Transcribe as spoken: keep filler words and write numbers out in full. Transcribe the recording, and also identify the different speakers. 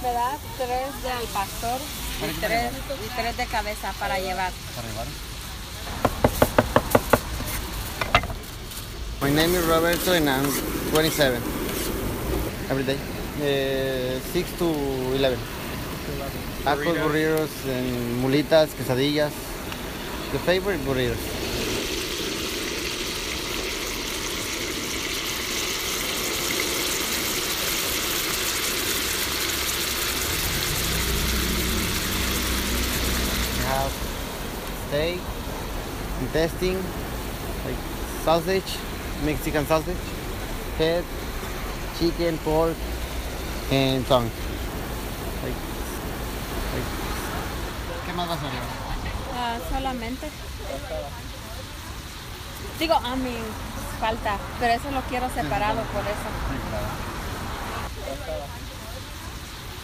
Speaker 1: me da tres del pastor y tres, y tres de cabeza para llevar.
Speaker 2: Para llevar.
Speaker 3: My name is Roberto and I'm twenty-seven. Every day. Uh, six to eleven. Tacos, burritos, and mulitas, quesadillas. The favorite burritos. We have steak, intestine, like sausage, Mexican sausage, head, chicken, pork, and tongue. Like, like. ¿Qué más vas a llevar?
Speaker 1: Ah, solamente. Digo, a mí falta, pero eso lo quiero separado por eso.
Speaker 2: Sí, claro.